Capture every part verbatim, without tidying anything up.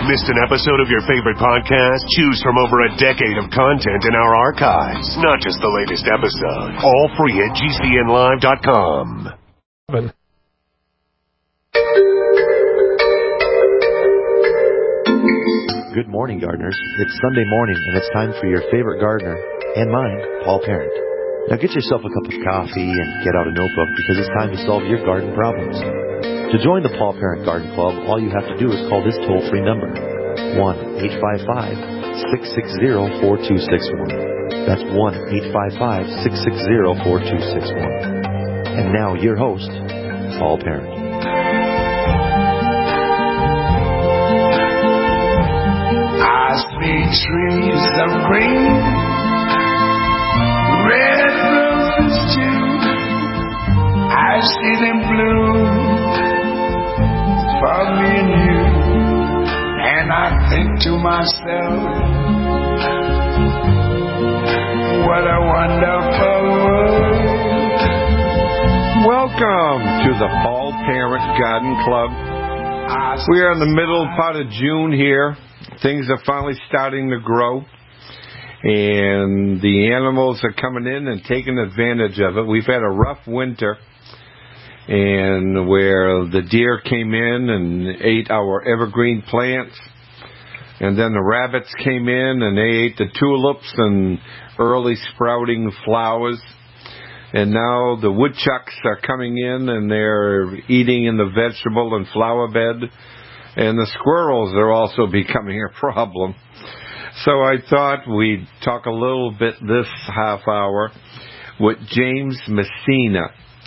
Missed an episode of your favorite podcast? Choose from over a decade of content in our archives. Not just the latest episode. All free at G C N live dot com. Good morning, gardeners. It's Sunday morning, and it's time for your favorite gardener, and mine, Paul Parent. Now get yourself a cup of coffee and get out a notebook, because it's time to solve your garden problems. To join the Paul Parent Garden Club, all you have to do is call this toll-free number, one eight five five, six six zero, four two six one. That's one eight five five, six six zero, four two six one. And now, your host, Paul Parent. I see trees of green, red roses too. I see them bloom for me and you. And I think to myself, what a wonderful world. Welcome to the Paul Parent Garden Club. We are in the middle part of June here. Things are finally starting to grow, and the animals are coming in and taking advantage of it. We've had a rough winter, and where the deer came in and ate our evergreen plants, and then the rabbits came in and they ate the tulips and early sprouting flowers, and now the woodchucks are coming in and they're eating in the vegetable and flower bed. And the squirrels are also becoming a problem. So I thought we'd talk a little bit this half hour with James Messina.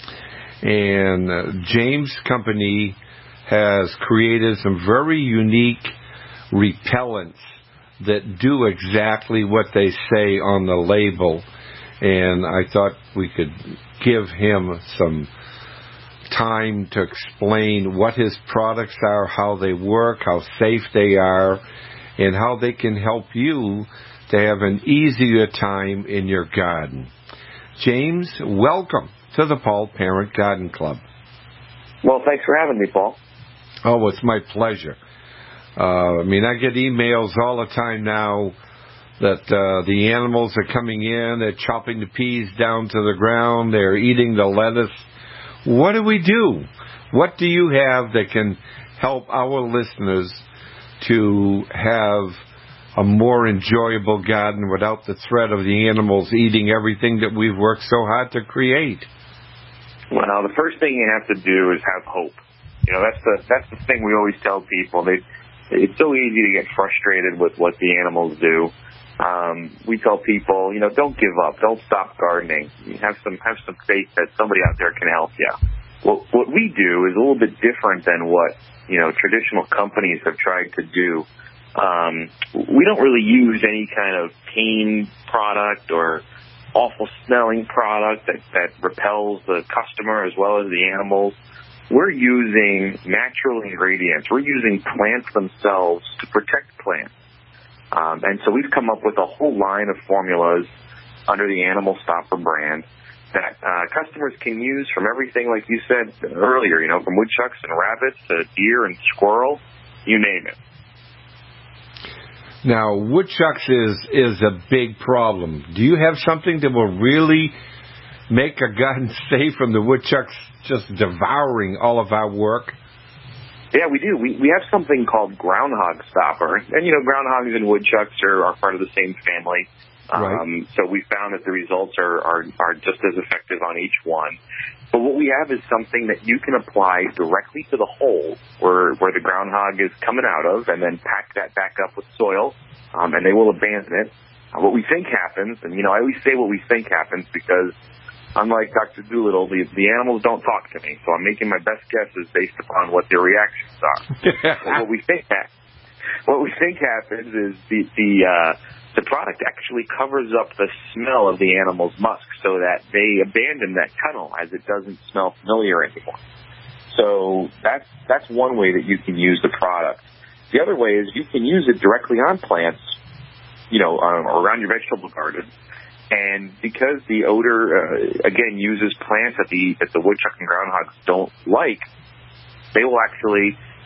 And uh, James' company has created some very unique repellents that do exactly what they say on the label. And I thought we could give him some time to explain what his products are, how they work, how safe they are, and how they can help you to have an easier time in your garden. James, welcome to the Paul Parent Garden Club. Well, thanks for having me, Paul. Oh, it's my pleasure. Uh, I mean, I get emails all the time now that uh, the animals are coming in, they're chopping the peas down to the ground, they're eating the lettuce. What do we do? What do you have that can help our listeners to have a more enjoyable garden without the threat of the animals eating everything that we've worked so hard to create? Well, the first thing you have to do is have hope. You know, that's the that's the thing we always tell people. They, it's so easy to get frustrated with what the animals do. Um, we tell people, you know, don't give up, don't stop gardening. Have some have some faith that somebody out there can help you. What what we do is a little bit different than what, you know, traditional companies have tried to do. Um, we don't really use any kind of pain product or awful smelling product that, that repels the customer as well as the animals. We're using natural ingredients. We're using plants themselves to protect plants. Um, and so we've come up with a whole line of formulas under the Animal Stopper brand that uh, customers can use from everything, like you said earlier, you know, from woodchucks and rabbits to deer and squirrel, you name it. Now, woodchucks is, is a big problem. Do you have something that will really make a garden safe from the woodchucks just devouring all of our work? Yeah, we do. We we have something called Groundhog Stopper. And, you know, groundhogs and woodchucks are, are part of the same family. Right. Um, so we found that the results are, are, are just as effective on each one. But what we have is something that you can apply directly to the hole where, where the groundhog is coming out of, and then pack that back up with soil, um, and they will abandon it. Uh, what we think happens, and, you know, I always say what we think happens because unlike Doctor Dolittle, the, the animals don't talk to me, so I'm making my best guesses based upon what their reactions are. what we think ha- what we think happens is the the uh, the product actually covers up the smell of the animal's musk, so that they abandon that tunnel as it doesn't smell familiar anymore. So that's that's one way that you can use the product. The other way is you can use it directly on plants, you know, um, around your vegetable garden. And because the odor, uh, again, uses plants that the that the woodchuck and groundhogs don't like, they will actually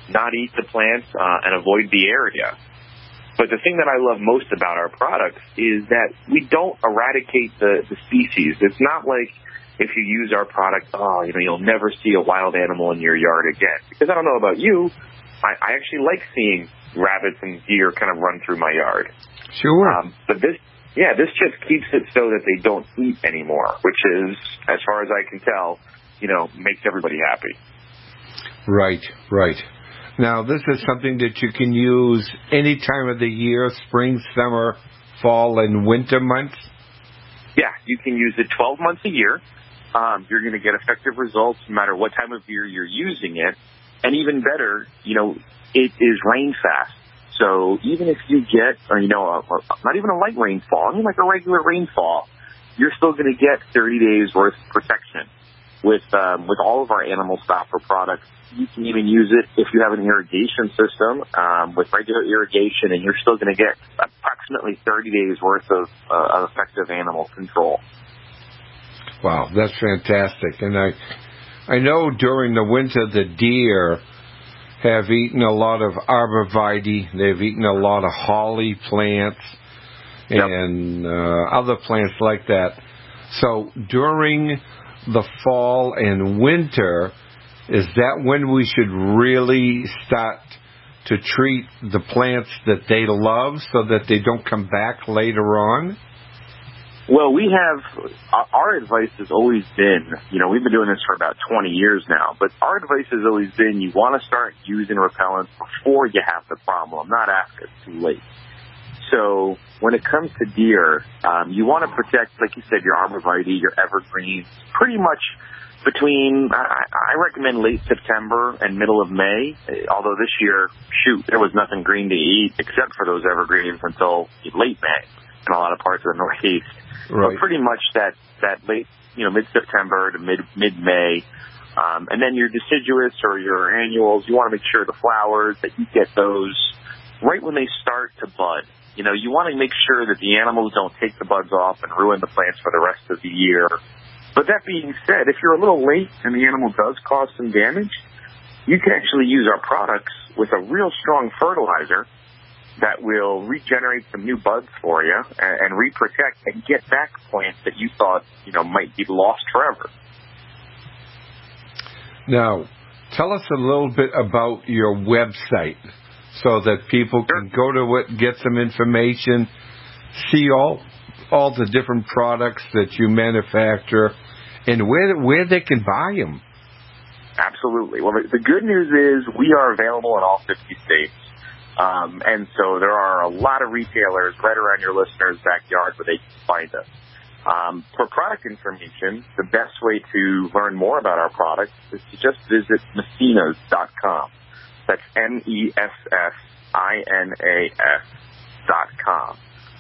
not eat the plants, uh, and avoid the area. But the thing that I love most about our products is that we don't eradicate the, the species. It's not like if you use our product, oh, you know, you'll never see a wild animal in your yard again. Because I don't know about you, I, I actually like seeing rabbits and deer kind of run through my yard. Sure. Um, but this, yeah, this just keeps it so that they don't eat anymore, which is, as far as I can tell, you know, makes everybody happy. Right, right. Now, this is something that you can use any time of the year, spring, summer, fall, and winter months? Yeah, you can use it twelve months a year. Um, you're going to get effective results no matter what time of year you're using it. And even better, you know, it is rain fast. So even if you get, or, you know, a, a, not even a light rainfall, I mean like a regular rainfall, you're still going to get thirty days worth of protection. With um, with all of our animal stopper products, you can even use it if you have an irrigation system um, with regular irrigation, and you're still going to get approximately thirty days worth of, uh, of effective animal control. Wow, that's fantastic. And I, I know during the winter the deer have eaten a lot of arborvitae. They've eaten a lot of holly plants and yep. uh, other plants like that. So during the fall and winter, is that when we should really start to treat the plants that they love so that they don't come back later on? Well, we have, our advice has always been, you know, we've been doing this for about twenty years now, but our advice has always been you want to start using repellents before you have the problem, not after it's too late. So when it comes to deer, um, you want to protect, like you said, your arborvitae, your evergreens, pretty much between, I, I recommend late September and middle of May, although this year, shoot, there was nothing green to eat except for those evergreens until late May in a lot of parts of the Northeast. Right. But pretty much that, that late, you know, mid-September to mid, mid-May. Um, and then your deciduous or your annuals, you want to make sure the flowers, that you get those right when they start to bud. You know, you want to make sure that the animals don't take the buds off and ruin the plants for the rest of the year. But that being said, if you're a little late and the animal does cause some damage, you can actually use our products with a real strong fertilizer that will regenerate some new buds for you and, and re-protect and get back plants that you thought, you know, might be lost forever. Now, tell us a little bit about your website so that people can go to it, get some information, see all all the different products that you manufacture, and where where they can buy them. Absolutely. Well, the, the good news is we are available in all fifty states. Um, and so there are a lot of retailers right around your listeners' backyard where they can find us. Um, for product information, the best way to learn more about our products is to just visit Messinas dot com. That's M E S S I N A S dot com.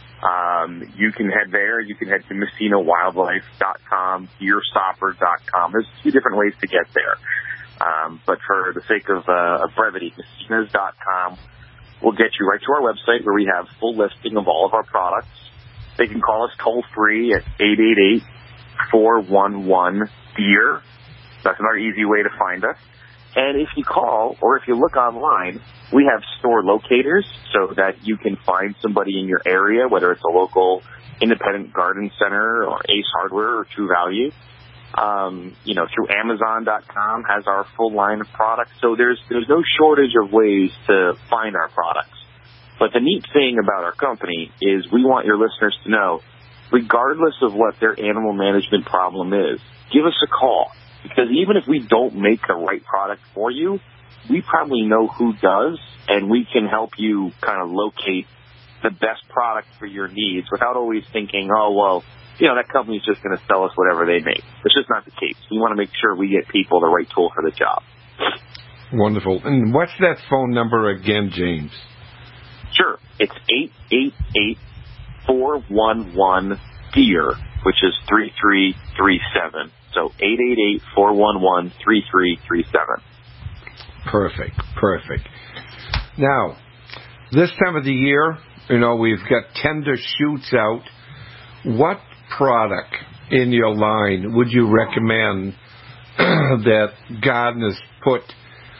Um, you can head there. You can head to Messina Wildlife dot com, Deer Stopper dot com. There's a few different ways to get there. Um, but for the sake of, uh, of brevity, Messinas dot com will get you right to our website where we have full listing of all of our products. They can call us toll-free at eight eight eight, four one one, D E E R. That's another easy way to find us. And if you call or if you look online, we have store locators so that you can find somebody in your area, whether it's a local independent garden center or Ace Hardware or True Value. Um, you know, through Amazon dot com has our full line of products. So there's there's no shortage of ways to find our products. But the neat thing about our company is we want your listeners to know, regardless of what their animal management problem is, give us a call. Because even if we don't make the right product for you, we probably know who does, and we can help you kind of locate the best product for your needs without always thinking, oh, well, you know, that company's just going to sell us whatever they make. It's just not the case. We want to make sure we get people the right tool for the job. Wonderful. And what's that phone number again, James? Sure. It's eight eight eight, four one one, D E E R, which is three three three seven. So eight eight eight, four one one, three three three seven. Perfect, perfect. Now, this time of the year, you know, we've got tender shoots out. What product in your line would you recommend that gardeners put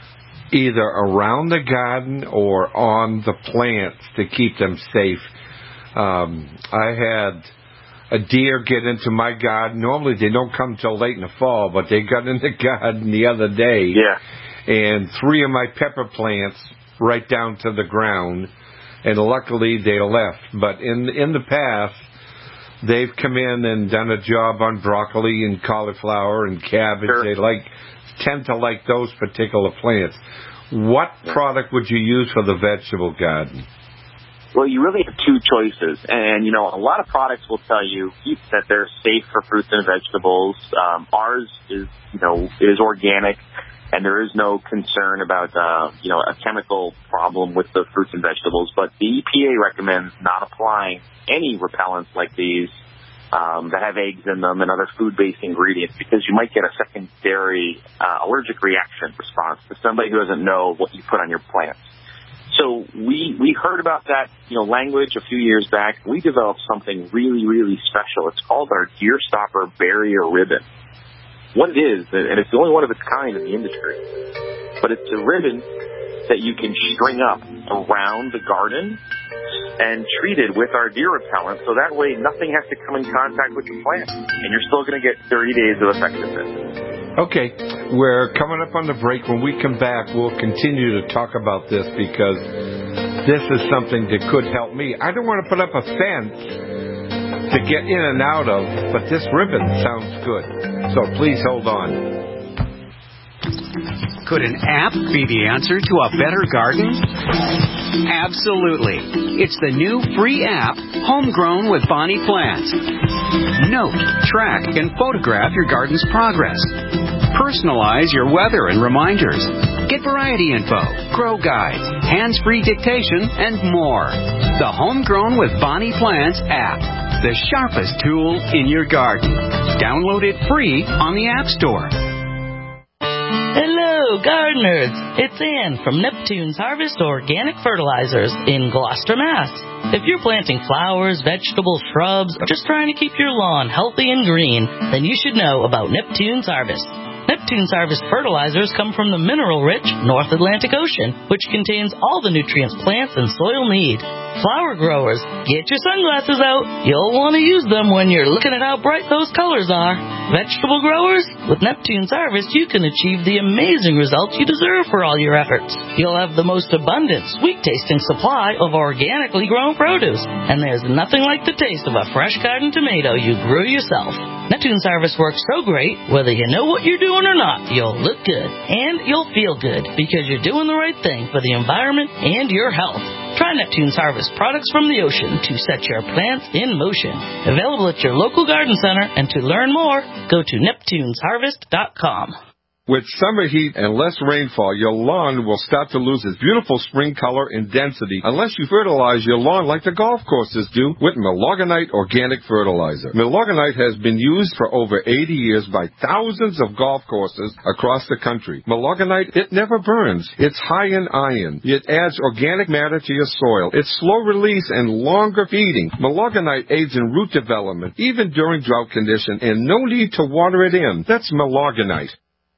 either around the garden or on the plants to keep them safe. Um, I had a deer get into my garden. Normally they don't come till late in the fall, but they got in the garden the other day. Yeah. And three of my pepper plants right down to the ground. And luckily they left. But in in the past, they've come in and done a job on broccoli and cauliflower and cabbage. Sure. They like tend to like those particular plants. What product would you use for the vegetable garden? Well, you really have two choices. And, you know, a lot of products will tell you that they're safe for fruits and vegetables. Um, ours is, you know, is organic, and there is no concern about, uh, you know, a chemical problem with the fruits and vegetables. But the E P A recommends not applying any repellents like these um, that have eggs in them and other food-based ingredients, because you might get a secondary uh, allergic reaction response to somebody who doesn't know what you put on your plants. So we we heard about that, you know, language a few years back. We developed something really, really special. It's called our Deer Stopper Barrier Ribbon. What it is, and it's the only one of its kind in the industry, but it's a ribbon that you can string up around the garden and treat it with our deer repellent, so that way nothing has to come in contact with the plant, and you're still going to get thirty days of effectiveness. Okay, we're coming up on the break. When we come back, we'll continue to talk about this, because this is something that could help me. I don't want to put up a fence to get in and out of, but this ribbon sounds good. So please hold on. Could an app be the answer to a better garden? Absolutely. It's the new free app, Homegrown with Bonnie Plants. Note, track, and photograph your garden's progress. Personalize your weather and reminders. Get variety info, grow guides, hands-free dictation, and more. The Homegrown with Bonnie Plants app, the sharpest tool in your garden. Download it free on the App Store. Hello, gardeners. It's Ann from Neptune's Harvest Organic Fertilizers in Gloucester, Mass. If you're planting flowers, vegetables, shrubs, or just trying to keep your lawn healthy and green, then you should know about Neptune's Harvest. Neptune's Harvest fertilizers come from the mineral-rich North Atlantic Ocean, which contains all the nutrients plants and soil need. Flower growers, get your sunglasses out. You'll want to use them when you're looking at how bright those colors are. Vegetable growers, with Neptune's Harvest, you can achieve the amazing results you deserve for all your efforts. You'll have the most abundant, sweet-tasting supply of organically grown produce, and there's nothing like the taste of a fresh garden tomato you grew yourself. Neptune's Harvest works so great, whether you know what you're doing or not, you'll look good, and you'll feel good, because you're doing the right thing for the environment and your health. Try Neptune's Harvest products from the ocean to set your plants in motion. Available at your local garden center, and to learn more, go to neptunes harvest dot com. With summer heat and less rainfall, your lawn will start to lose its beautiful spring color and density unless you fertilize your lawn like the golf courses do with Milorganite Organic Fertilizer. Milorganite has been used for over eighty years by thousands of golf courses across the country. Milorganite, it never burns. It's high in iron. It adds organic matter to your soil. It's slow release and longer feeding. Milorganite aids in root development, even during drought conditions, and no need to water it in. That's Milorganite.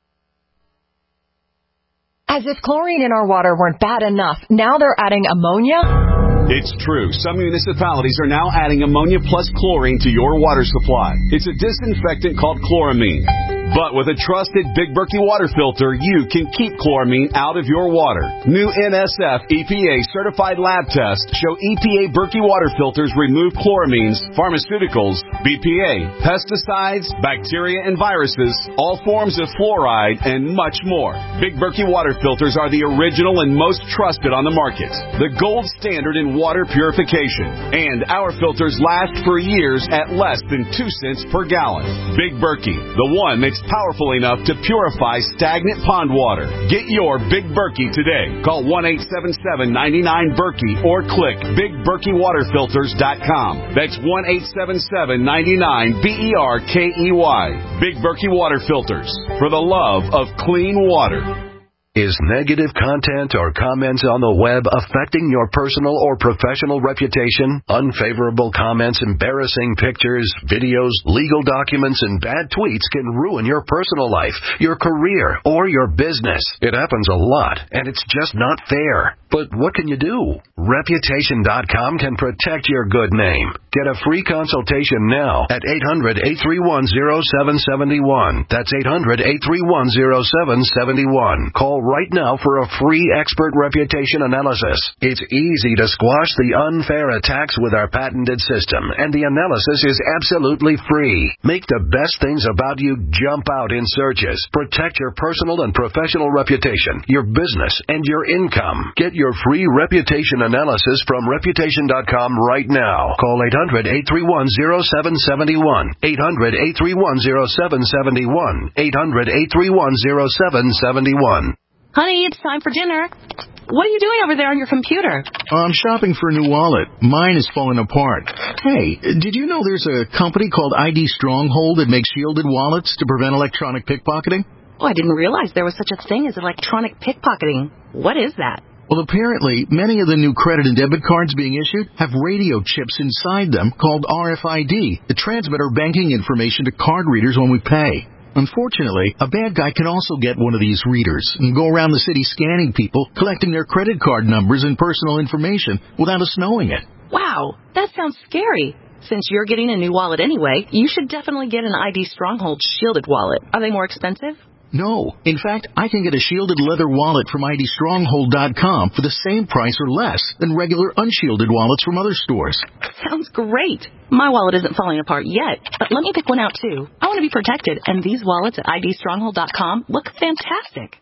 As if chlorine in our water weren't bad enough, now they're adding ammonia? It's true. Some municipalities are now adding ammonia plus chlorine to your water supply. It's a disinfectant called chloramine. But with a trusted Big Berkey water filter, you can keep chloramine out of your water. New N S F E P A certified lab tests show E P A Berkey water filters remove chloramines, pharmaceuticals, B P A, pesticides, bacteria and viruses, all forms of fluoride, and much more. Big Berkey water filters are the original and most trusted on the market. The gold standard in water purification. And our filters last for years at less than two cents per gallon. Big Berkey, the one that's powerful enough to purify stagnant pond water. Get your Big Berkey today. Call one eight seven seven, nine nine, Berkey or click big berkey water filters dot com. That's one eight seven seven, nine nine, B E R K E Y. Big Berkey Water Filters, for the love of clean water. Is negative content or comments on the web affecting your personal or professional reputation? Unfavorable comments, embarrassing pictures, videos, legal documents, and bad tweets can ruin your personal life, your career, or your business. It happens a lot, and it's just not fair. But what can you do? Reputation dot com can protect your good name. Get a free consultation now at eight hundred, eight three one, zero seven seven one. That's eight hundred, eight three one, zero seven seven one. Call right now for a free expert reputation analysis. It's easy to squash the unfair attacks with our patented system, and the analysis is absolutely free. Make the best things about you jump out in searches. Protect your personal and professional reputation, your business, and your income. Get your free reputation analysis from reputation dot com right now. Call eight hundred, eight three one, zero seven seven one. eight hundred, eight three one, zero seven seven one. eight hundred, eight three one, zero seven seven one. Honey, it's time for dinner. What are you doing over there on your computer? I'm shopping for a new wallet. Mine is falling apart. Hey, did you know there's a company called I D Stronghold that makes shielded wallets to prevent electronic pickpocketing? Oh, I didn't realize there was such a thing as electronic pickpocketing. What is that? Well, apparently, many of the new credit and debit cards being issued have radio chips inside them called R F I D that transmit our banking information to card readers when we pay. Unfortunately, a bad guy can also get one of these readers and go around the city scanning people, collecting their credit card numbers and personal information without us knowing it. Wow, that sounds scary. Since you're getting a new wallet anyway, you should definitely get an I D Stronghold shielded wallet. Are they more expensive? No. In fact, I can get a shielded leather wallet from I D stronghold dot com for the same price or less than regular unshielded wallets from other stores. Sounds great. My wallet isn't falling apart yet, but let me pick one out too. I want to be protected, and these wallets at I D stronghold dot com look fantastic.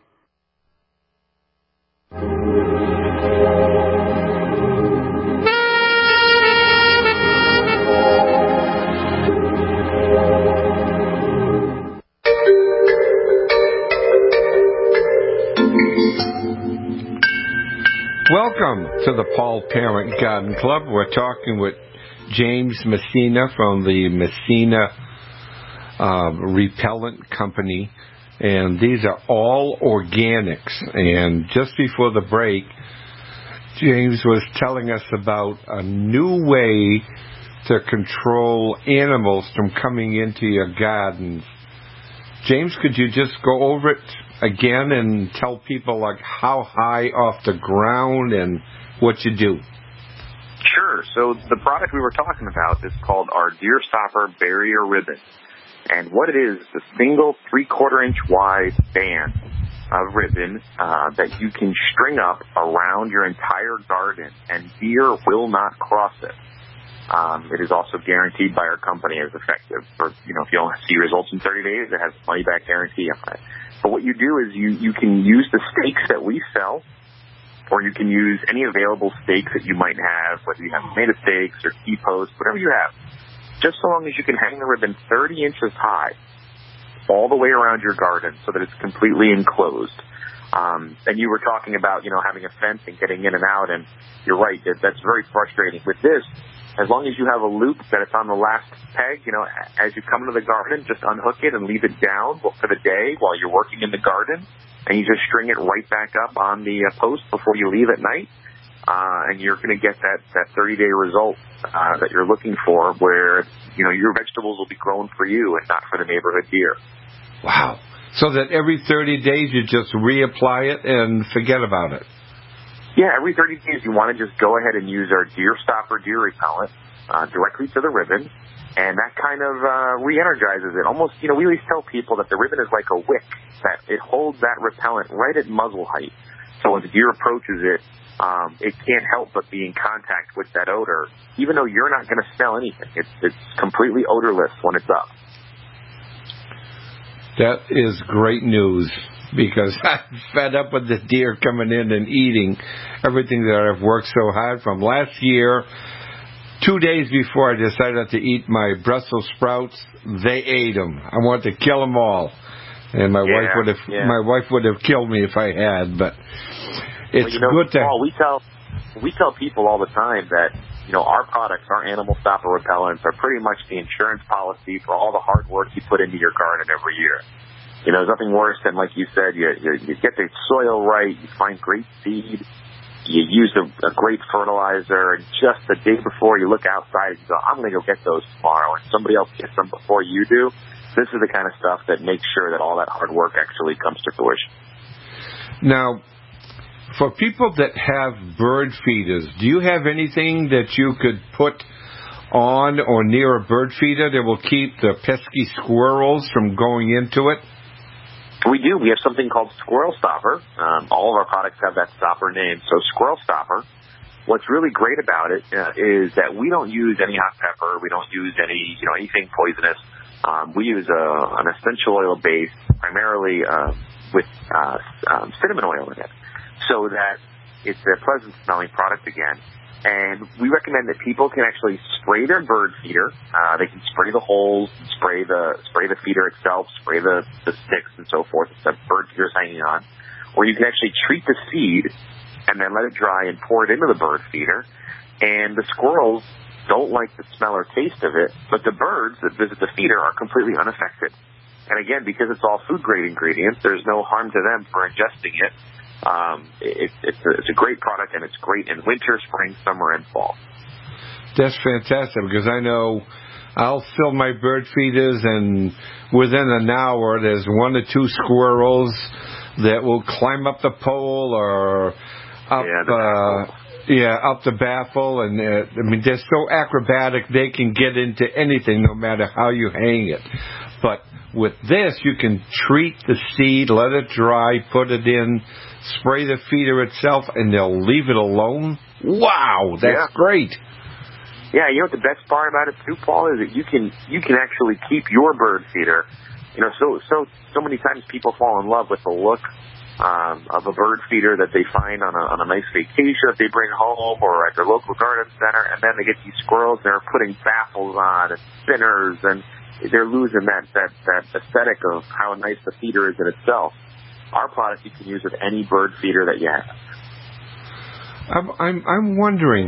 Welcome to the Paul Parent Garden Club. We're talking with James Messina from the Messina uh, Repellent Company, and these are all organics. And just before the break, James was telling us about a new way to control animals from coming into your gardens. James, could you just go over it again and tell people like how high off the ground and what you do? Sure. So the product we were talking about is called our Deer Stopper Barrier Ribbon. And what it is, is a single three-quarter inch wide band of ribbon uh, that you can string up around your entire garden, and deer will not cross it. Um, it is also guaranteed by our company as effective. For, you know, if you don't see results in thirty days, it has a money-back guarantee on it. But what you do is you, you can use the stakes that we sell, or you can use any available stakes that you might have, whether you have tomato stakes or key posts, whatever you have. Just so long as you can hang the ribbon thirty inches high all the way around your garden so that it's completely enclosed. Um, and you were talking about, you know, having a fence and getting in and out, and you're right, that that's very frustrating. With this, as long as you have a loop that it's on the last peg, you know, as you come into the garden, just unhook it and leave it down for the day while you're working in the garden, and you just string it right back up on the uh, post before you leave at night, uh, and you're going to get that, that thirty-day result uh, that you're looking for, where, you know, your vegetables will be grown for you and not for the neighborhood deer. Wow. So that every thirty days you just reapply it and forget about it. Yeah, every thirty days you want to just go ahead and use our Deer Stopper deer repellent uh, directly to the ribbon, and that kind of uh, re-energizes it. Almost, you know, we always tell people that the ribbon is like a wick, that it holds that repellent right at muzzle height. So when the deer approaches it, um, it can't help but be in contact with that odor, even though you're not going to smell anything. It's, it's completely odorless when it's up. That is great news, because I'm fed up with the deer coming in and eating everything that I've worked so hard from last year. Two days before I decided to eat my Brussels sprouts, they ate them. I wanted to kill them all, and my yeah, wife would have yeah. my wife would have killed me if I had. But it's well, you know, good to. Paul, we tell we tell people all the time that, you know, our products, our animal stopper repellents, are pretty much the insurance policy for all the hard work you put into your garden every year. You know, there's nothing worse than, like you said, you, you, you get the soil right, you find great seed, you use a, a great fertilizer, and just the day before you look outside and you go, I'm going to go get those tomorrow, and somebody else gets them before you do. This is the kind of stuff that makes sure that all that hard work actually comes to fruition. Now, for people that have bird feeders, do you have anything that you could put on or near a bird feeder that will keep the pesky squirrels from going into it? We do. We have something called Squirrel Stopper. Um, all of our products have that stopper name. So Squirrel Stopper, what's really great about it uh, is that we don't use any hot pepper. We don't use any, you know, anything poisonous. Um, we use a, an essential oil base, primarily uh, with uh, um, cinnamon oil in it, so that it's a pleasant smelling product again. And we recommend that people can actually spray their bird feeder. Uh, they can spray the holes, spray the spray the feeder itself, spray the, the sticks and so forth that the bird feeder is hanging on. Or you can actually treat the seed and then let it dry and pour it into the bird feeder. And the squirrels don't like the smell or taste of it, but the birds that visit the feeder are completely unaffected. And again, because it's all food grade ingredients, there's no harm to them for ingesting it. Um, it, it's, a, it's a great product, and it's great in winter, spring, summer, and fall. That's fantastic, because I know I'll fill my bird feeders, and within an hour there's one or two squirrels that will climb up the pole or up yeah, the uh, yeah up the baffle, and uh, I mean they're so acrobatic they can get into anything no matter how you hang it. But with this, you can treat the seed, let it dry, put it in, spray the feeder itself, and they'll leave it alone. Wow, that's yeah. great. Yeah, you know what the best part about it too, Paul, is that you can you can actually keep your bird feeder. You know, so so so many times people fall in love with the look um, of a bird feeder that they find on a on a nice vacation that they bring home or at their local garden center, and then they get these squirrels and they're putting baffles on and spinners, and they're losing that that that aesthetic of how nice the feeder is in itself. Our product you can use with any bird feeder that you have. I'm I'm, I'm wondering.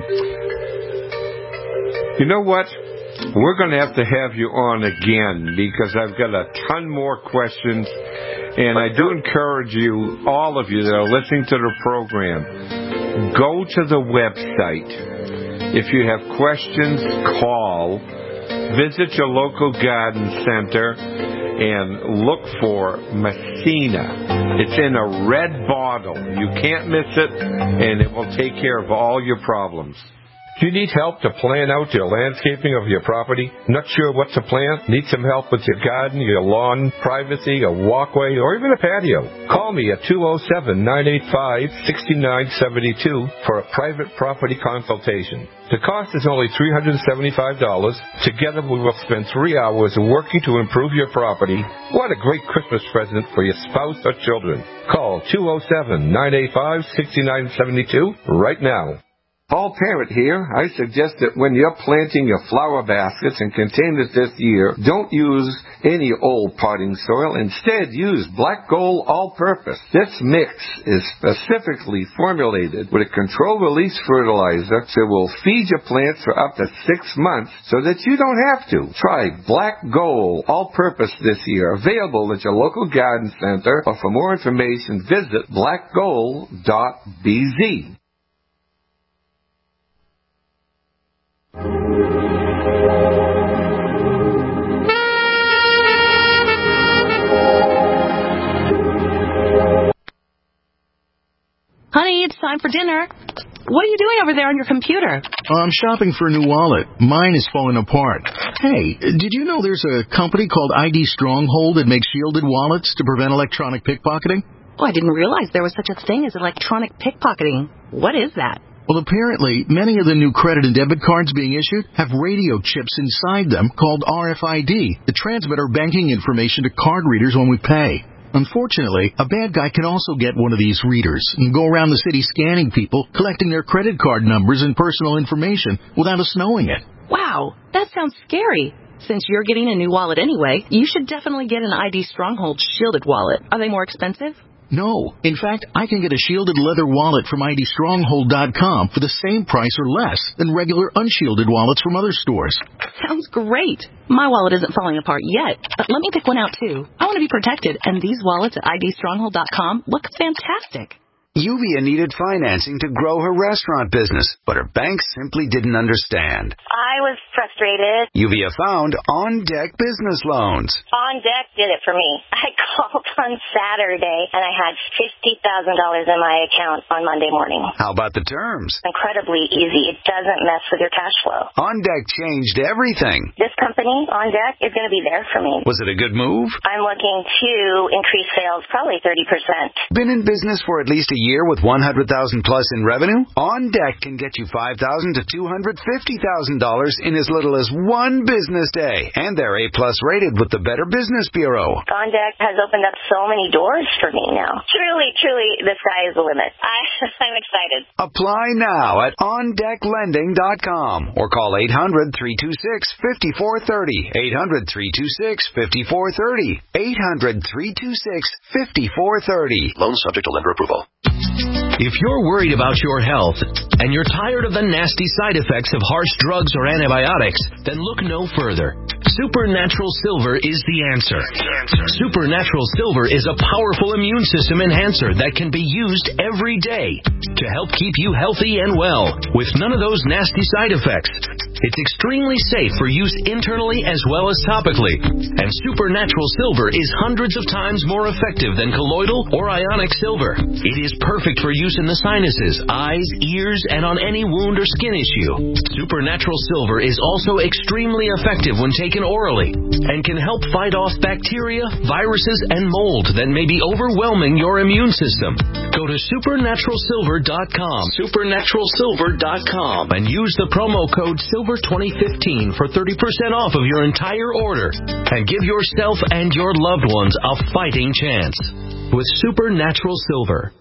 You know what? We're going to have to have you on again, because I've got a ton more questions, and I do encourage you, all of you that are listening to the program, go to the website. If you have questions, call. Visit your local garden center and look for Messina. It's in a red bottle. You can't miss it, and it will take care of all your problems. Do you need help to plan out your landscaping of your property? Not sure what to plant? Need some help with your garden, your lawn, privacy, a walkway, or even a patio? Call me at two oh seven, nine eight five, six nine seven two for a private property consultation. The cost is only three hundred seventy-five dollars. Together we will spend three hours working to improve your property. What a great Christmas present for your spouse or children. Call two oh seven, nine eight five, six nine seven two right now. Paul Parrott here. I suggest that when you're planting your flower baskets and containers this year, don't use any old potting soil. Instead, use Black Gold All-Purpose. This mix is specifically formulated with a controlled-release fertilizer, so it will feed your plants for up to six months so that you don't have to. Try Black Gold All-Purpose this year. Available at your local garden center, or for more information, visit black gold dot b z. Honey, it's time for dinner. What are you doing over there on your computer? I'm shopping for a new wallet. Mine is falling apart. Hey, did you know there's a company called I D Stronghold that makes shielded wallets to prevent electronic pickpocketing? Oh, I didn't realize there was such a thing as electronic pickpocketing. What is that? Well, apparently, many of the new credit and debit cards being issued have radio chips inside them called R F I D that transmit our banking information to card readers when we pay. Unfortunately, a bad guy can also get one of these readers and go around the city scanning people, collecting their credit card numbers and personal information without us knowing it. Wow, that sounds scary. Since you're getting a new wallet anyway, you should definitely get an I D Stronghold shielded wallet. Are they more expensive? No. In fact, I can get a shielded leather wallet from I D stronghold dot com for the same price or less than regular unshielded wallets from other stores. Sounds great. My wallet isn't falling apart yet, but let me pick one out too. I want to be protected, and these wallets at I D stronghold dot com look fantastic. Yuvia needed financing to grow her restaurant business, but her bank simply didn't understand. I was frustrated. Yuvia found On Deck Business Loans. On Deck did it for me. I called on Saturday, and I had fifty thousand dollars in my account on Monday morning. How about the terms? Incredibly easy. It doesn't mess with your cash flow. On Deck changed everything. This company, On Deck, is going to be there for me. Was it a good move? I'm looking to increase sales probably thirty percent. Been in business for at least a year with one hundred thousand dollars plus in revenue? On Deck can get you five thousand dollars to two hundred fifty thousand dollars in as little as one business day. And they're A plus rated with the Better Business Bureau. On Deck has opened up so many doors for me now. Truly, truly, the sky is the limit. I, I'm excited. Apply now at on deck lending dot com or call eight hundred, three two six, five four three zero. eight hundred, three two six, five four three zero. eight hundred, three two six, five four three zero. Loan subject to lender approval. If you're worried about your health and you're tired of the nasty side effects of harsh drugs or antibiotics, then look no further. Supernatural Silver is the answer. Supernatural Silver is a powerful immune system enhancer that can be used every day to help keep you healthy and well with none of those nasty side effects. It's extremely safe for use internally as well as topically. And Supernatural Silver is hundreds of times more effective than colloidal or ionic silver. It is perfect for use in the sinuses, eyes, ears, and on any wound or skin issue. Supernatural Silver is also extremely effective when taken orally and can help fight off bacteria, viruses, and mold that may be overwhelming your immune system. Go to supernatural silver dot com, supernatural silver dot com, and use the promo code silver twenty fifteen for thirty percent off of your entire order and give yourself and your loved ones a fighting chance with Supernatural Silver.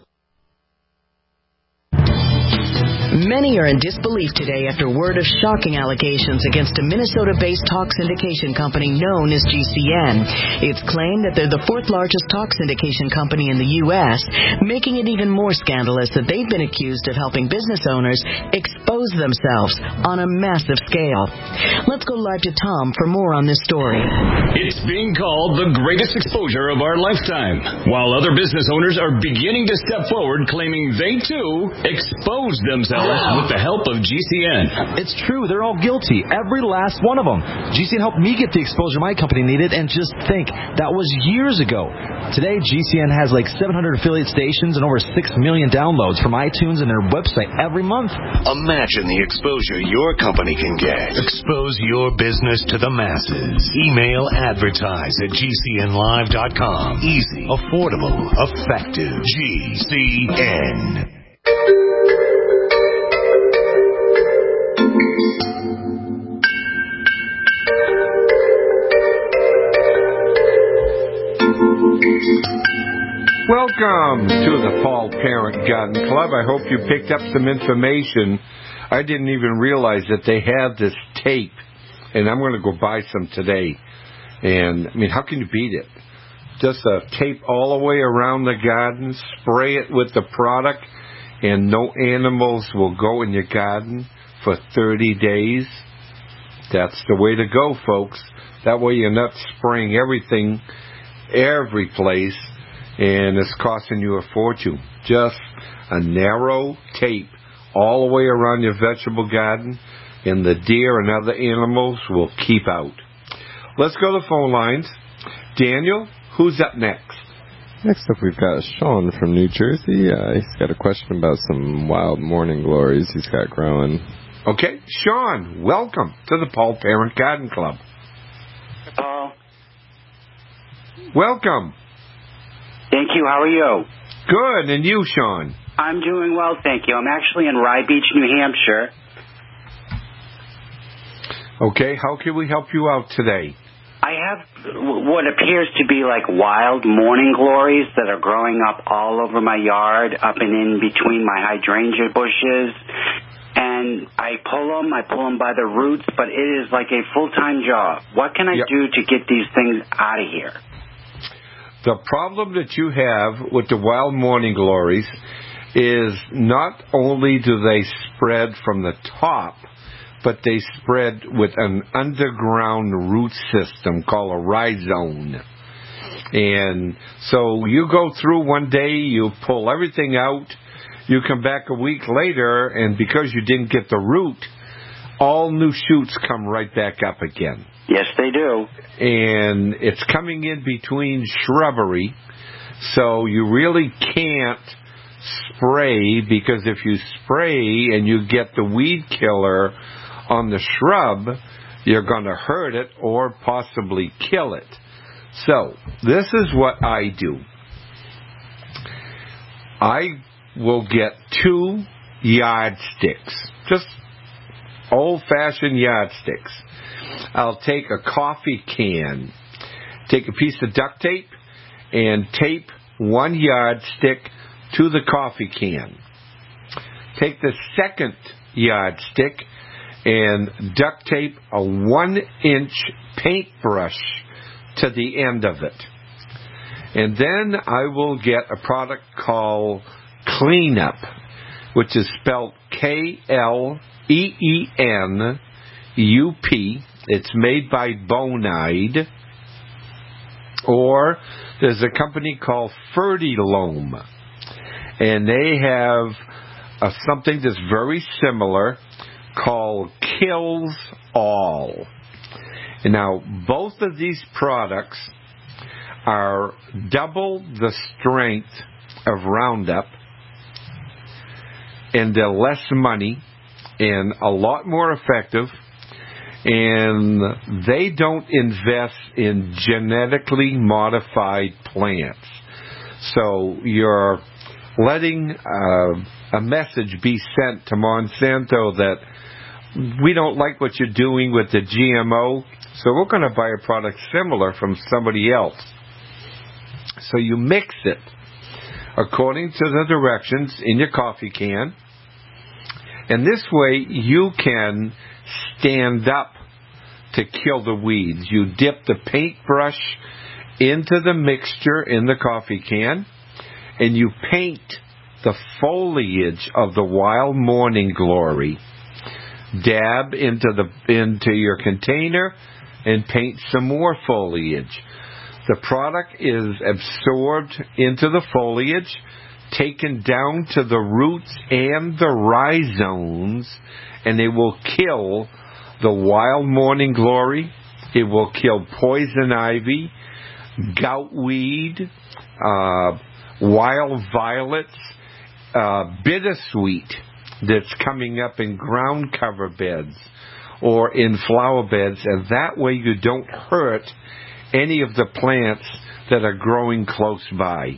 Many are in disbelief today after word of shocking allegations against a Minnesota-based talk syndication company known as G C N. It's claimed that they're the fourth largest talk syndication company in the U S, making it even more scandalous that they've been accused of helping business owners expose themselves on a massive scale. Let's go live to Tom for more on this story. It's being called the greatest exposure of our lifetime, while other business owners are beginning to step forward claiming they, too, exposed themselves with the help of G C N. It's true. They're all guilty. Every last one of them. G C N helped me get the exposure my company needed, and just think, that was years ago. Today, G C N has like seven hundred affiliate stations and over six million downloads from iTunes and their website every month. Imagine the exposure your company can get. Expose your business to the masses. Email advertise at G C N live dot com. Easy, affordable, effective. G C N. Welcome to the Paul Parent Garden Club. I hope you picked up some information. I didn't even realize that they have this tape, and I'm going to go buy some today. And, I mean, how can you beat it? Just a tape all the way around the garden, spray it with the product, and no animals will go in your garden for thirty days. That's the way to go, folks. That way you're not spraying everything, every place, and it's costing you a fortune. Just a narrow tape all the way around your vegetable garden, and the deer and other animals will keep out. Let's go to the phone lines. Daniel, who's up next? Next up, we've got Sean from New Jersey. Uh, he's got a question about some wild morning glories he's got growing. Okay, Sean, welcome to the Paul Parent Garden Club. Paul. Welcome. Thank you. How are you? Good. And you, Sean? I'm doing well, thank you. I'm actually in Rye Beach, New Hampshire. Okay, how can we help you out today? I have what appears to be like wild morning glories that are growing up all over my yard, up and in between my hydrangea bushes. And I pull them, I pull them by the roots, but it is like a full-time job. What can I yep. do to get these things out of here? the problem that you have with the wild morning glories is not only do they spread from the top, but they spread with an underground root system called a rhizome. And so you go through one day, you pull everything out, you come back a week later, and because you didn't get the root, all new shoots come right back up again. Yes, they do. And it's coming in between shrubbery, so you really can't spray, because if you spray and you get the weed killer on the shrub, you're going to hurt it or possibly kill it. So, this is what I do. I will get two yardsticks, just old-fashioned yardsticks. I'll take a coffee can, take a piece of duct tape, and tape one yardstick to the coffee can. Take the second yardstick and duct tape a one-inch paintbrush to the end of it. And then I will get a product called Cleanup, which is spelled K L E E N U P. It's made by Bonide. Or there's a company called Fertilome, and they have uh, something that's very similar called Kills All. And now, both of these products are double the strength of Roundup, and they're less money and a lot more effective, and they don't invest in genetically modified plants. So you're letting uh, a message be sent to Monsanto that we don't like what you're doing with the G M O, so we're going to buy a product similar from somebody else. So you mix it according to the directions in your coffee can, and this way you can stand up to kill the weeds. You dip the paintbrush into the mixture in the coffee can, and you paint the foliage of the wild morning glory. Dab into the into your container and paint some more foliage. The product is absorbed into the foliage, taken down to the roots and the rhizomes, and it will kill the wild morning glory. It will kill poison ivy, goutweed, uh, wild violets, uh, bittersweet that's coming up in ground cover beds or in flower beds, and that way you don't hurt any of the plants that are growing close by.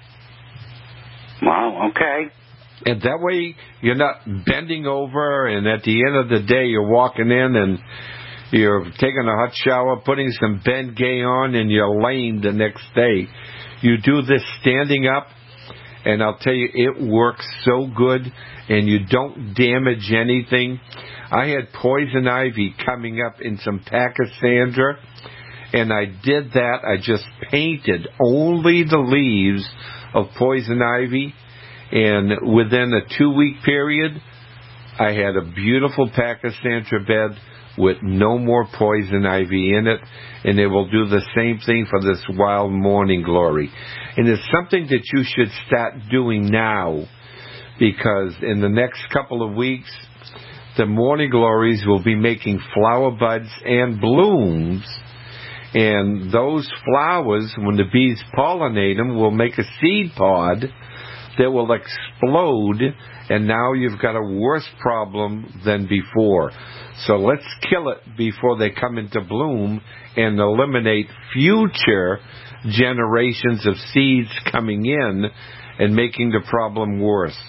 Wow, okay. And that way you're not bending over, and at the end of the day you're walking in and you're taking a hot shower, putting some Bengay on, and you're lame the next day. You do this standing up, and I'll tell you, it works so good, and you don't damage anything. I had poison ivy coming up in some Pachysandra, and I did that. I just painted only the leaves of poison ivy, and within a two-week period, I had a beautiful Pachysandra bed with no more poison ivy in it, and it will do the same thing for this wild morning glory. And it's something that you should start doing now, because in the next couple of weeks, the morning glories will be making flower buds and blooms, and those flowers, when the bees pollinate them, will make a seed pod that will explode, and now you've got a worse problem than before. So let's kill it before they come into bloom and eliminate future generations of seeds coming in and making the problem worse.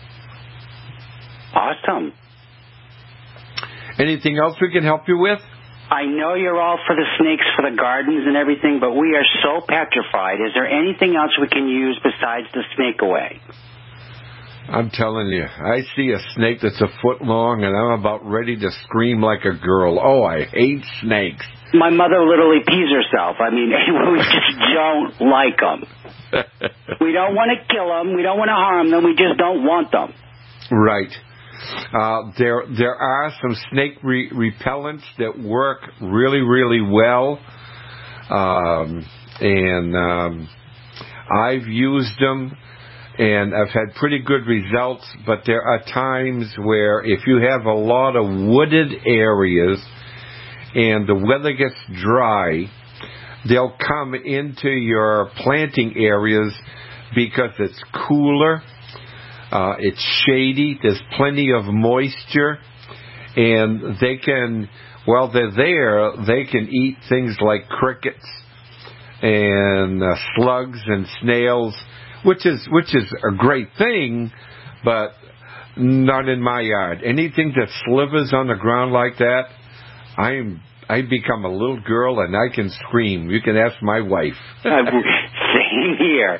Awesome. Anything else we can help you with? I know you're all for the snakes for the gardens and everything, but we are so petrified. Is there anything else we can use besides the snake away? I'm telling you, I see a snake that's a foot long, and I'm about ready to scream like a girl. Oh, I hate snakes. My mother literally pees herself. I mean, we just don't like them. We don't want to kill them. We don't want to harm them. We just don't want them. Right. Uh, there, there are some snake re- repellents that work really, really well, um, and um, I've used them, and I've had pretty good results. But there are times where if you have a lot of wooded areas and the weather gets dry, they'll come into your planting areas because it's cooler. Uh, it's shady, there's plenty of moisture, and they can, while they're there, they can eat things like crickets and uh, slugs and snails, which is which is a great thing, but not in my yard. Anything that slivers on the ground like that, I'm I become a little girl and I can scream. You can ask my wife. Same here.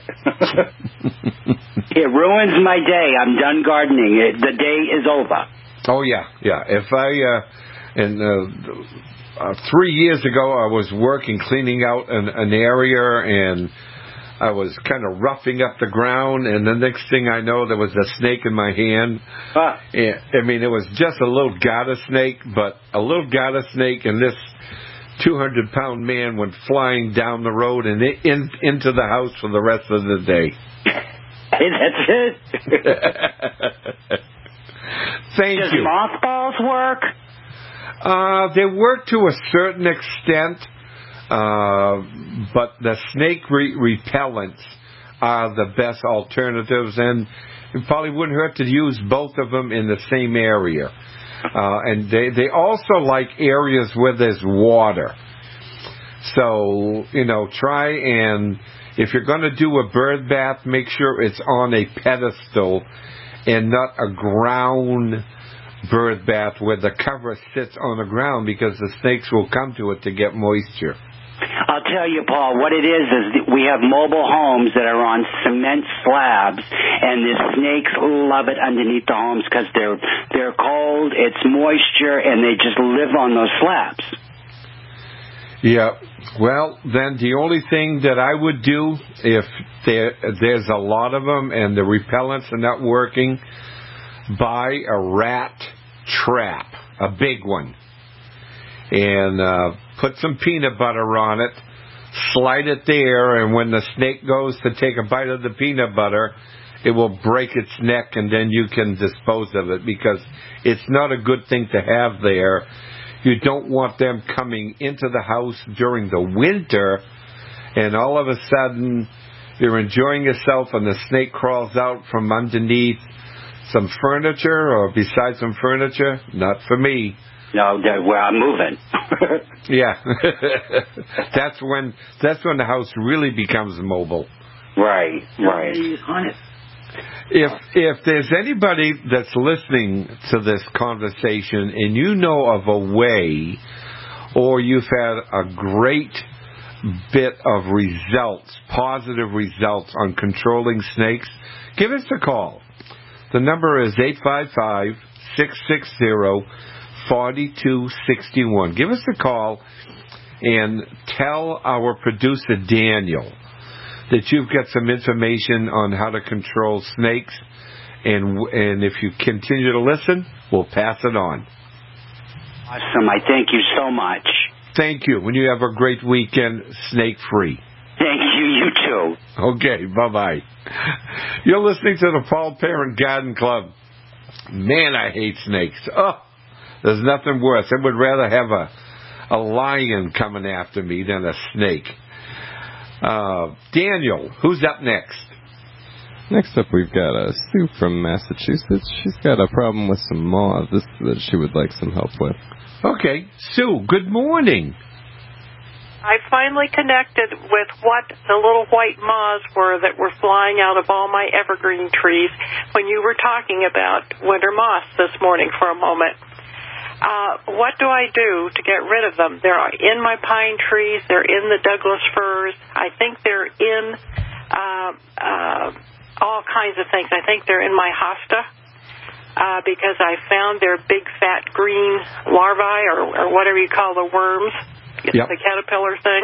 It ruins my day. I'm done gardening. It, the day is over. Oh, yeah, yeah. If I, uh, and uh, uh, three years ago, I was working, cleaning out an, an area, and I was kind of roughing up the ground, and the next thing I know, there was a snake in my hand. Ah. And, I mean, it was just a little garter snake, but a little garter snake, and this two hundred pound man went flying down the road and in, into the house for the rest of the day. Hey, that's it. Thank Does you. Does mothballs work? Uh, they work to a certain extent, uh, but the snake re- repellents are the best alternatives, and it probably wouldn't hurt to use both of them in the same area. Uh, and they, they also like areas where there's water. So, you know, try and, if you're going to do a bird bath, make sure it's on a pedestal and not a ground bird bath where the cover sits on the ground, because the snakes will come to it to get moisture. I'll tell you, Paul, what it is is we have mobile homes that are on cement slabs, and the snakes love it underneath the homes because they're they're cold, it's moisture, and they just live on those slabs. Yeah. Well, then the only thing that I would do, if there, there's a lot of them and the repellents are not working, buy a rat trap, a big one, and uh, put some peanut butter on it, slide it there, and when the snake goes to take a bite of the peanut butter, it will break its neck, and then you can dispose of it, because it's not a good thing to have there. You don't want them coming into the house during the winter, and all of a sudden you're enjoying yourself and the snake crawls out from underneath some furniture or beside some furniture. Not for me. No, well, I'm moving. Yeah. That's when that's when the house really becomes mobile. Right, right. If if there's anybody that's listening to this conversation and you know of a way, or you've had a great bit of results, positive results on controlling snakes, give us a call. The number is eight five five, six six zero, four two six one. Give us a call and tell our producer, Daniel, that you've got some information on how to control snakes, and and if you continue to listen, we'll pass it on. Awesome. I thank you so much. Thank you. When you have a great weekend, snake-free. Thank you. You too. Okay, bye-bye. You're listening to the Paul Parent Garden Club. Man, I hate snakes. Oh, there's nothing worse. I would rather have a, a lion coming after me than a snake. Uh, Daniel, who's up next? Next up, we've got uh, Sue from Massachusetts. She's got a problem with some moths that she would like some help with. Okay, Sue, good morning. I finally connected with what the little white moths were that were flying out of all my evergreen trees when you were talking about winter moths this morning for a moment. Uh, what do I do to get rid of them? They're in my pine trees. They're in the Douglas firs. I think they're in uh, uh, all kinds of things. I think they're in my hosta uh, because I found their big fat green larvae or, or whatever you call the worms, yep. the caterpillar thing.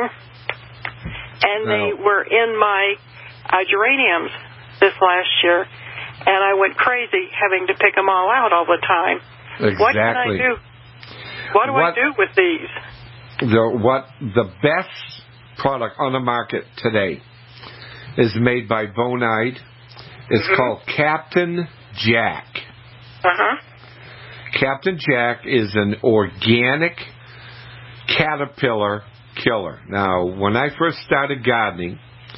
And they oh. were in my uh, geraniums this last year, and I went crazy having to pick them all out all the time. Exactly. What can I do? What do what, I do with these? The, what the best product on the market today is made by Bonide. It's mm-hmm. called Captain Jack. Uh-huh. Captain Jack is an organic caterpillar killer. Now, when I first started gardening,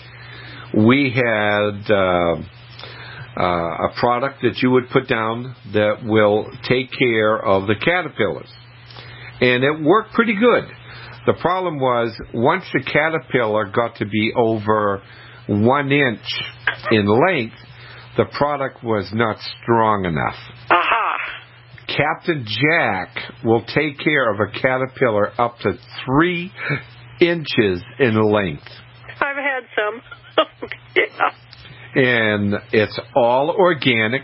we had uh, uh, a product that you would put down that will take care of the caterpillars. And it worked pretty good. The problem was, once the caterpillar got to be over one inch in length, the product was not strong enough. Aha. Captain Jack will take care of a caterpillar up to three inches in length. I've had some. Yeah. And it's all organic,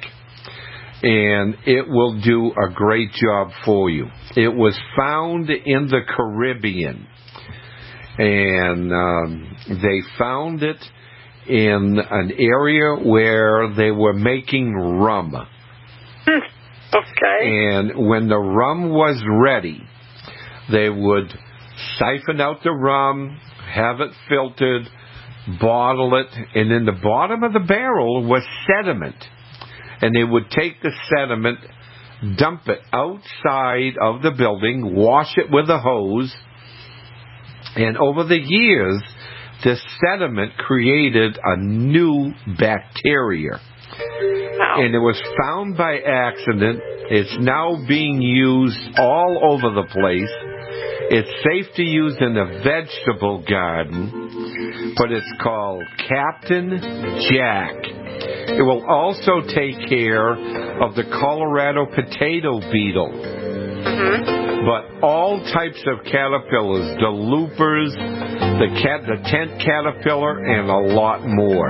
and it will do a great job for you. It was found in the Caribbean, and um, they found it in an area where they were making rum. Okay. And when the rum was ready, they would siphon out the rum, have it filtered, bottle it, and in the bottom of the barrel was sediment. And they would take the sediment, dump it outside of the building, wash it with a hose, and over the years, this sediment created a new bacteria. Wow. And it was found by accident. It's now being used all over the place. It's safe to use in a vegetable garden, but it's called Captain Jack. It will also take care of the Colorado potato beetle. Mm-hmm. But all types of caterpillars, the loopers, the cat, the tent caterpillar, and a lot more.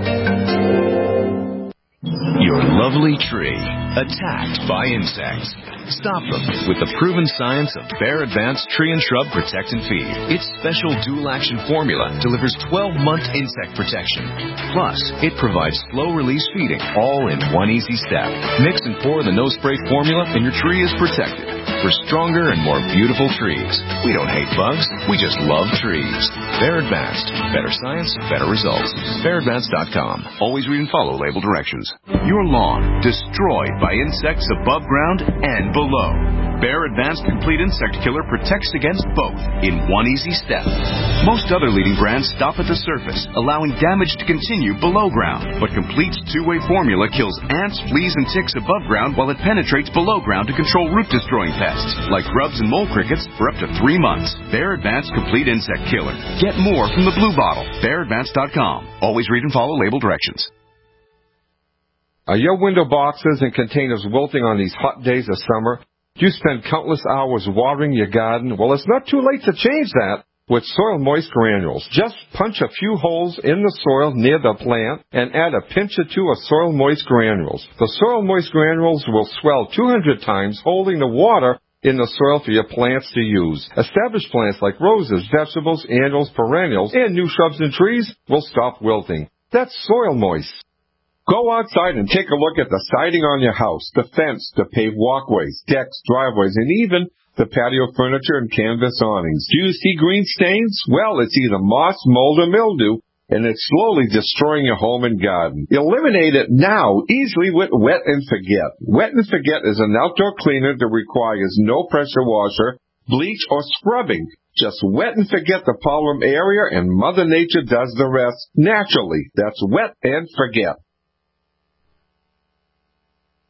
Your lovely tree attacked by insects. Stop them with the proven science of Bayer Advanced Tree and Shrub Protect and Feed. Its special dual-action formula delivers twelve-month insect protection. Plus, it provides slow-release feeding, all in one easy step. Mix and pour the no-spray formula, and your tree is protected. For stronger and more beautiful trees. We don't hate bugs, we just love trees. Bayer Advanced. Better science, better results. Bayer Advanced dot com. Always read and follow label directions. Your lawn destroyed by insects above ground and below. Bayer Advanced Complete Insect Killer protects against both in one easy step. Most other leading brands stop at the surface, allowing damage to continue below ground. But Complete's two-way formula kills ants, fleas, and ticks above ground while it penetrates below ground to control root-destroying pests, like grubs and mole crickets, for up to three months. Bayer Advanced Complete Insect Killer. Get more from the blue bottle. Bayer Advanced dot com. Always read and follow label directions. Are your window boxes and containers wilting on these hot days of summer? Do you spend countless hours watering your garden? Well, it's not too late to change that with Soil Moist Granules. Just punch a few holes in the soil near the plant and add a pinch or two of Soil Moist Granules. The Soil Moist Granules will swell two hundred times, holding the water in the soil for your plants to use. Established plants like roses, vegetables, annuals, perennials, and new shrubs and trees will stop wilting. That's Soil Moist. Go outside and take a look at the siding on your house, the fence, the paved walkways, decks, driveways, and even the patio furniture and canvas awnings. Do you see green stains? Well, it's either moss, mold, or mildew, and it's slowly destroying your home and garden. Eliminate it now easily with Wet and Forget. Wet and Forget is an outdoor cleaner that requires no pressure washer, bleach, or scrubbing. Just wet and forget the problem area, and Mother Nature does the rest. Naturally, that's Wet and Forget.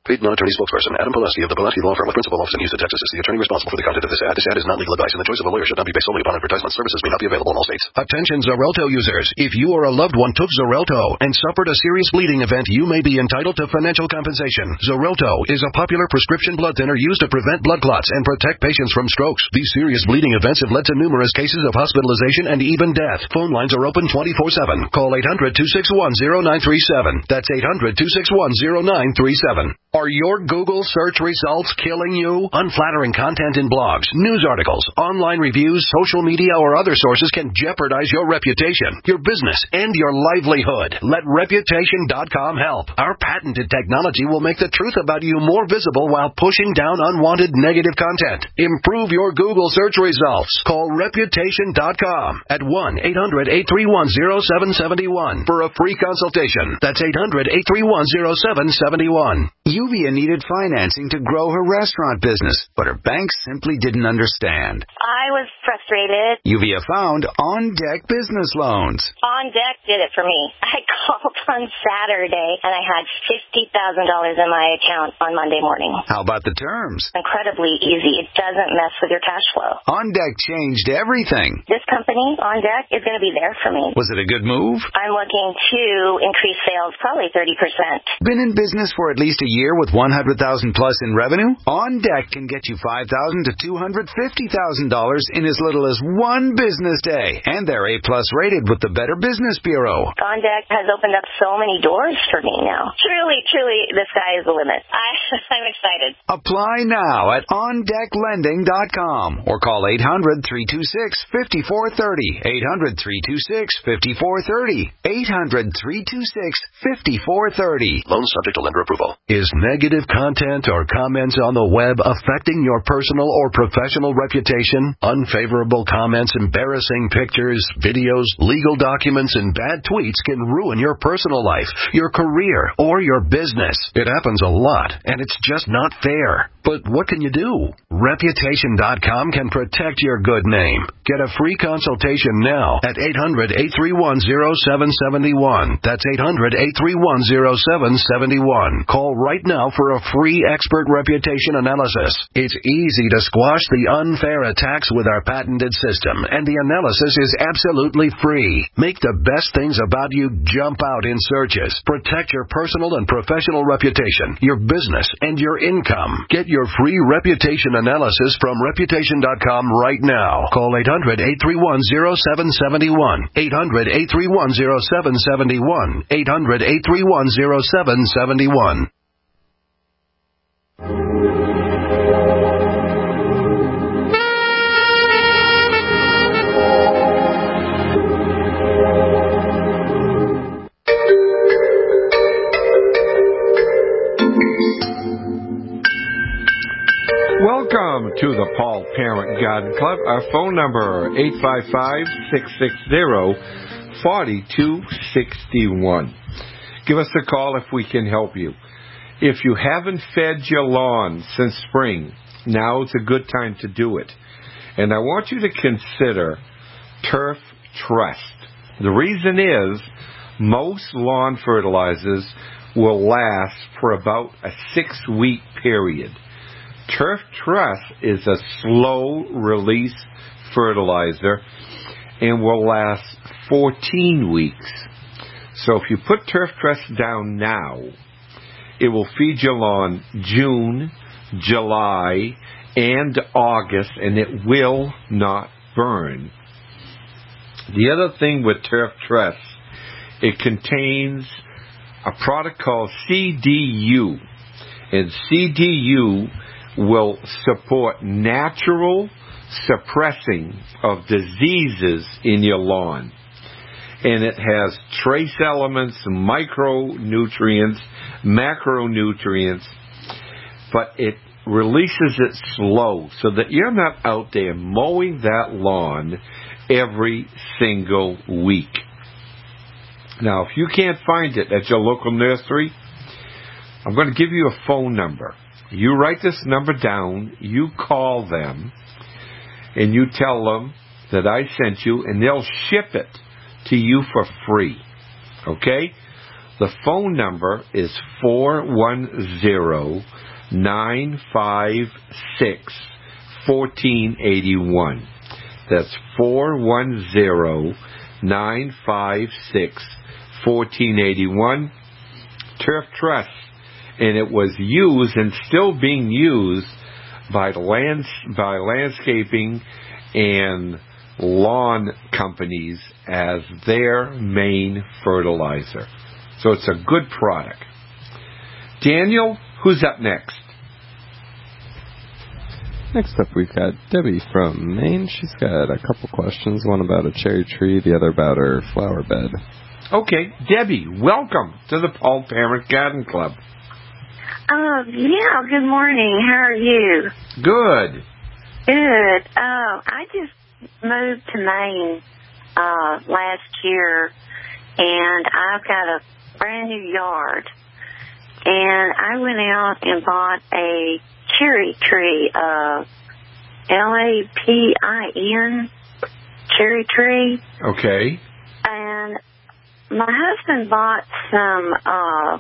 Paid non-attorney spokesperson Adam Pileski of the Pileski Law Firm with principal office in Houston, Texas is the attorney responsible for the content of this ad. This ad is not legal advice, and the choice of a lawyer should not be based solely upon advertisement. Services may not be available in all states. Attention Xarelto users. If you or a loved one took Xarelto and suffered a serious bleeding event, you may be entitled to financial compensation. Xarelto is a popular prescription blood thinner used to prevent blood clots and protect patients from strokes. These serious bleeding events have led to numerous cases of hospitalization and even death. Phone lines are open twenty-four seven. Call eight hundred, two six one, zero nine three seven. That's eight hundred, two six one, zero nine three seven. Are your Google search results killing you? Unflattering content in blogs, news articles, online reviews, social media, or other sources can jeopardize your reputation, your business, and your livelihood. Let Reputation dot com help. Our patented technology will make the truth about you more visible while pushing down unwanted negative content. Improve your Google search results. Call Reputation dot com at one eight hundred, eight three one, zero seven seven one for a free consultation. That's eight hundred, eight three one, zero seven seven one. Uvia needed financing to grow her restaurant business, but her banks simply didn't understand. I was frustrated. Uvia found On Deck Business Loans. On Deck did it for me. I called on Saturday, and I had fifty thousand dollars in my account on Monday morning. How about the terms? Incredibly easy. It doesn't mess with your cash flow. On Deck changed everything. This company, On Deck, is going to be there for me. Was it a good move? I'm looking to increase sales probably thirty percent. Been in business for at least a year with one hundred thousand dollars plus in revenue? On Deck can get you five thousand dollars to two hundred fifty thousand dollars in as little as one business day. And they're A plus rated with the Better Business Bureau. On Deck has opened up so many doors for me now. Truly, truly, the sky is the limit. I, I'm excited. Apply now at on deck lending dot com or call eight hundred, three two six, five four three zero. eight hundred, three two six, five four three zero. eight hundred, three two six, five four three zero. Loan subject to lender approval. Is negative content or comments on the web affecting your personal or professional reputation? Unfavorable comments, embarrassing pictures, videos, legal documents, and bad tweets can ruin your personal life, your career, or your business. It happens a lot, and it's just not fair. But what can you do? Reputation dot com can protect your good name. Get a free consultation now at eight hundred, eight three one, zero seven seven one. That's eight hundred, eight three one, zero seven seven one. Call right now for a free expert reputation analysis. It's easy to squash the unfair attacks with our patented system, and the analysis is absolutely free. Make the best things about you jump out in searches. Protect your personal and professional reputation, your business, and your income. Get your free reputation analysis from Reputation dot com right now. Call eight hundred, eight three one, zero seven seven one. eight hundred, eight three one, zero seven seven one. eight hundred, eight three one, zero seven seven one. Welcome to the Paul Parent Garden Club. Our phone number, eight five five, six six zero, four two six one. Give us a call if we can help you. If you haven't fed your lawn since spring, now is a good time to do it. And I want you to consider Turf Trust. The reason is most lawn fertilizers will last for about a six-week period. Turf Trust is a slow-release fertilizer and will last fourteen weeks. So if you put Turf Trust down now, it will feed your lawn June, July, and August, and it will not burn. The other thing with Turf Trust, it contains a product called C D U, and C D U will support natural suppressing of diseases in your lawn. And it has trace elements, micronutrients, macronutrients, but it releases it slow so that you're not out there mowing that lawn every single week. Now, if you can't find it at your local nursery, I'm going to give you a phone number. You write this number down, you call them, and you tell them that I sent you, and they'll ship it to you for free. Okay? The phone number is four one zero, nine five six, one four eight one. That's four one zero, nine five six, one four eight one. Turf Truss. And it was used and still being used by lands, by landscaping and lawn companies as their main fertilizer. So it's a good product. Daniel, who's up next? Next up, we've got Debbie from Maine. She's got a couple questions, one about a cherry tree, the other about her flower bed. Okay, Debbie, welcome to the Paul Parent Garden Club. Uh, yeah, good morning. How are you? Good. Good. Uh, I just moved to Maine uh, last year, and I've got a brand new yard. And I went out and bought a cherry tree, uh, L A P I N, cherry tree. Okay. And my husband bought some uh,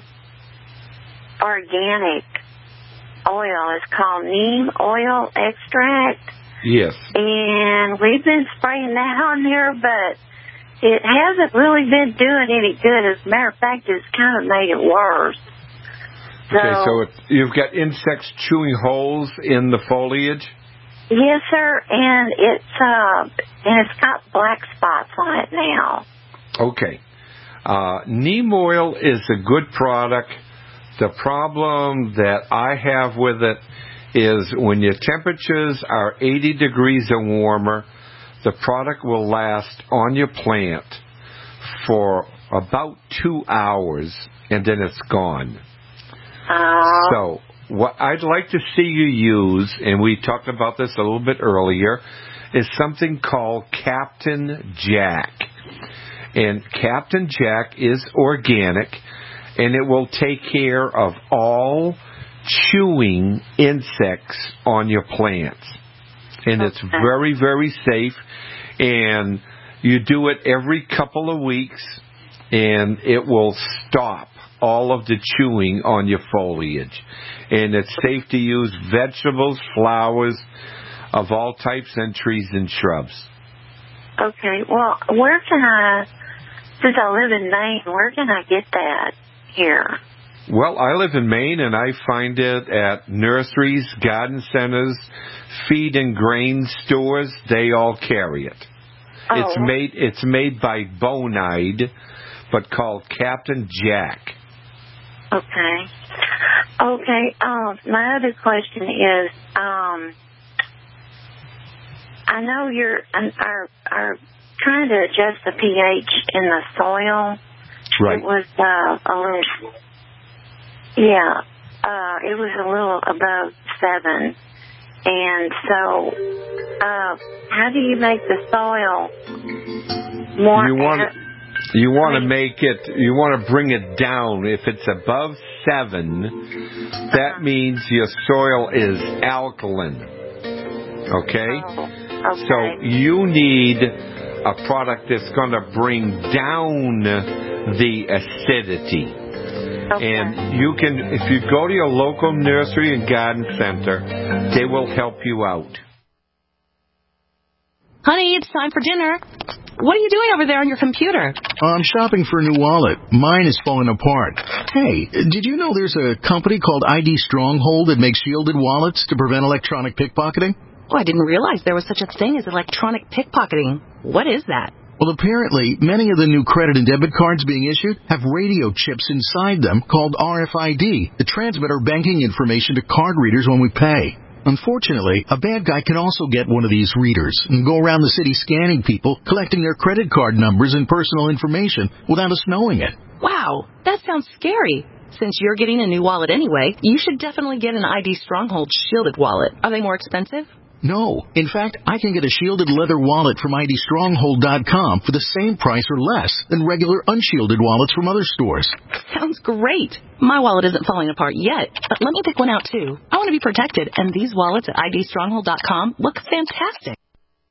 organic oil. It's called neem oil extract. Yes. And we've been spraying that on there, but it hasn't really been doing any good. As a matter of fact, it's kind of made it worse. So, okay, so it, you've got insects chewing holes in the foliage? Yes, sir, and it's uh, and it's got black spots on it now. Okay. Uh, neem oil is a good product. The problem that I have with it is when your temperatures are eighty degrees or warmer, the product will last on your plant for about two hours, and then it's gone. Uh, so what I'd like to see you use, and we talked about this a little bit earlier, is something called Captain Jack. And Captain Jack is organic, and it will take care of all chewing insects on your plants. And okay. It's very, very safe. And you do it every couple of weeks, and it will stop all of the chewing on your foliage. And it's safe to use vegetables, flowers of all types, and trees and shrubs. Okay. Well, where can I, since I live in Maine, where can I get that here? Well, I live in Maine, and I find it at nurseries, garden centers, feed and grain stores. They all carry it. Oh. It's made it's made by Bonide, but called Captain Jack. Okay. Okay. Um, my other question is, um, I know you're are are trying to adjust the pH in the soil. Right. It was uh, a little. Yeah, uh, it was a little above seven. And so, uh, how do you make the soil more... You want, you want to make it, you want to bring it down. If it's above seven, that means your soil is alkaline. Okay? Oh, okay. So you need a product that's going to bring down the acidity. Okay. And you can, if you go to your local nursery and garden center, they will help you out. Honey, it's time for dinner. What are you doing over there on your computer? I'm shopping for a new wallet. Mine is falling apart. Hey, did you know there's a company called I D Stronghold that makes shielded wallets to prevent electronic pickpocketing? Oh, I didn't realize there was such a thing as electronic pickpocketing. What is that? Well, apparently, many of the new credit and debit cards being issued have radio chips inside them called R F I D that transmit our banking information to card readers when we pay. Unfortunately, a bad guy can also get one of these readers and go around the city scanning people, collecting their credit card numbers and personal information without us knowing it. Wow, that sounds scary. Since you're getting a new wallet anyway, you should definitely get an I D Stronghold shielded wallet. Are they more expensive? No. In fact, I can get a shielded leather wallet from I D stronghold dot com for the same price or less than regular unshielded wallets from other stores. Sounds great. My wallet isn't falling apart yet, but let me pick one out too. I want to be protected, and these wallets at I D stronghold dot com look fantastic.